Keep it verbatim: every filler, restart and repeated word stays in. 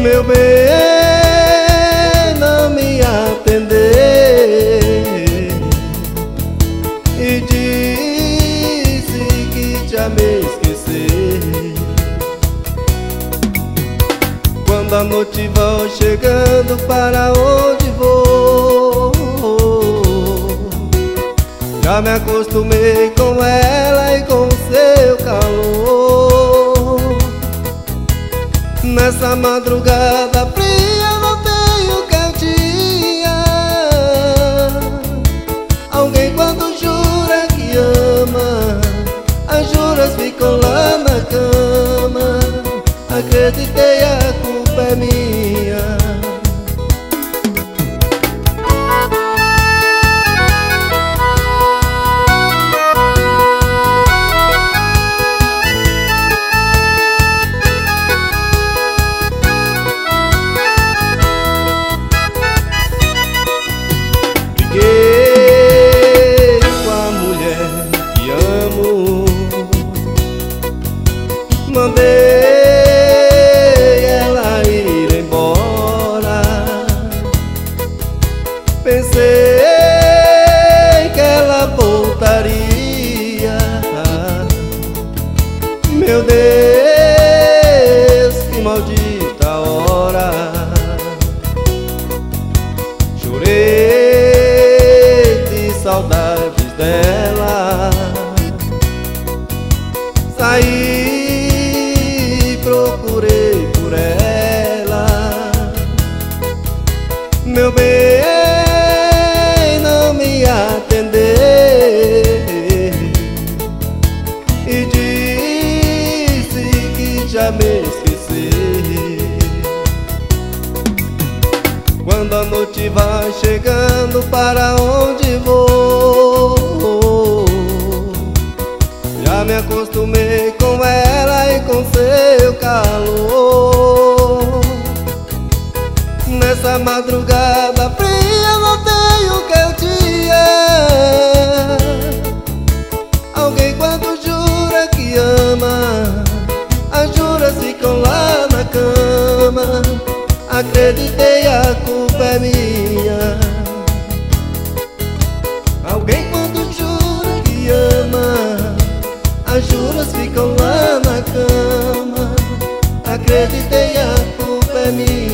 Meu bem, não me atender e disse que já me esquecer. Quando a noite vai chegando, para onde vou? Já me acostumei com ela e com seu calor. Nessa madrugada fria não tenho cantia. Alguém quando jura que ama, as juras ficam lá na cama. Acreditei, a culpa é minha. Briguei com a mulher que amo, mandei ela ir embora. Pensei que ela voltaria. Meu Deus, que maldita hora. Chorei de saudades dela. Saí, procurei por ela. Meu bem, não me atender e disse que já me esquecer. Quando a noite vai chegando, para onde vou? Já me acostumei com ela e com seu calor. Nessa madrugada fria não tenho cantia. Alguém quando jura que ama, as juras ficam lá na cama. Acreditei, a culpa é minha. Alguém quando jura que ama, as juras ficam lá na cama. Acreditei, a culpa é minha.